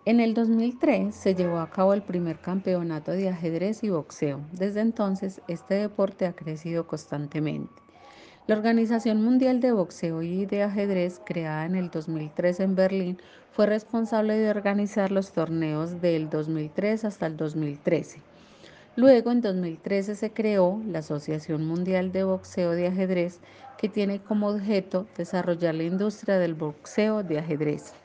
En el 2003 se llevó a cabo el primer campeonato de ajedrez y boxeo. Desde entonces, este deporte ha crecido constantemente. La Organización Mundial de Boxeo y de Ajedrez, creada en el 2003 en Berlín, fue responsable de organizar los torneos del 2003 hasta el 2013. Luego, en 2013, se creó la Asociación Mundial de Boxeo de Ajedrez, que tiene como objeto desarrollar la industria del boxeo de ajedrez.